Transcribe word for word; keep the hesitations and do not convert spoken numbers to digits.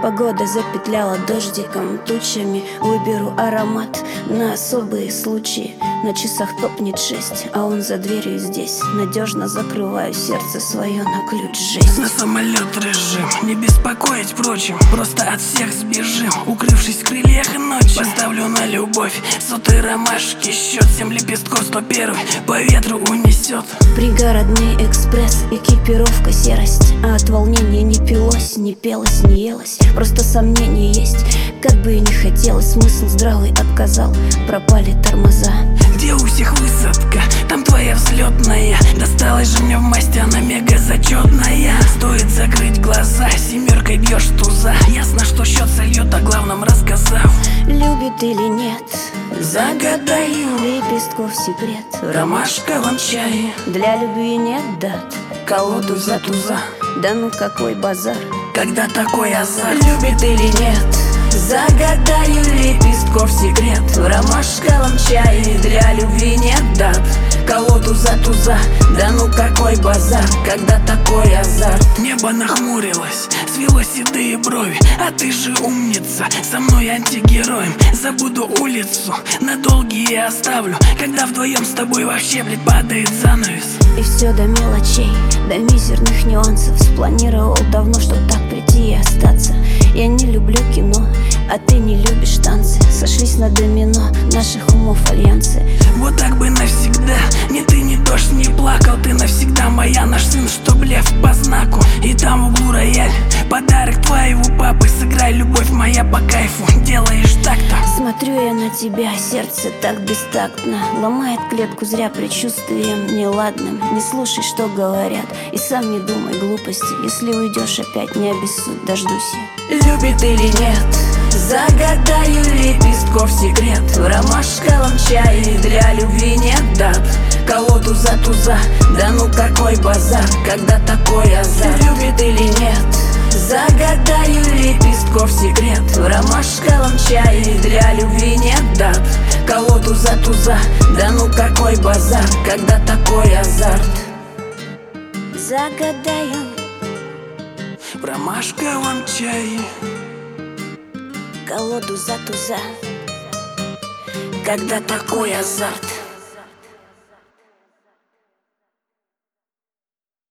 Погода запетляла дождиком, тучами. Выберу аромат на особые случаи. На часах топнет шесть, а он за дверью здесь. Надежно закрываю сердце свое на ключ. Жесть. На самолет режим, не беспокоить прочим. Просто от всех сбежим, укрывшись в крыльях ночи. Поставлю на любовь сотые ромашки. Счет семь лепестков, сто первый по ветру унесет. Пригородный экспресс, экипировка серость. А от волнения не пилось, не пелось, не елось. Просто сомнения есть, как бы и не хотелось. Смысл здравый отказал, пропали тормоза. Где у всех высадка, там твоя взлетная. Досталась же мне в масти, она мега зачетная. Стоит закрыть глаза, семеркой бьешь туза. Ясно, что счет сольет, о главном рассказав. Любит или нет, загадаю лепестков секрет. В ромашковом чае Для любви нет дат, колоду за туза. да ну какой базар. Когда такой азарт, любит или нет, загадаю лепестков секрет. В ромашковом чае для любви нет дат, колоду за туза. Да ну какой базар, когда такой азарт. Небо нахмурилось, свело седые брови. А ты же умница, со мной антигероем. Забуду улицу, на долгие оставлю. Когда вдвоем с тобой вообще, блядь, падает занавес. И все до мелочей, до мизерных нюансов. Спланировал давно, чтоб так прийти и остаться. Я не люблю кино, а ты не любишь танцы. Сошлись на домино наших умов альянсы. Вот так бы навсегда, ни ты, ни дождь не плакал. Ты навсегда моя, наш сын, что лев по знаку. И там в углу рояль, подарок твоего папы. Сыграй, любовь моя, по кайфу, делаешь так-то. Смотрю я на тебя, сердце так бестактно. Ломает клетку зря предчувствием неладным. Не слушай, что говорят, и сам не думай глупости. Если уйдешь опять, не обессудь, дождусь я. Любит или нет, загадаю лепестков секрет. В ромашковом чае для любви нет дат, колоду за туза. Да ну какой базар, когда такой азарт. Любит или нет, загадаю лепестков секрет. В ромашковом чае для любви нет дат, колоду за туза. Да ну какой базар, когда такой азарт. Загадаю В ромашковом чае колоду за туза, когда такой азарт.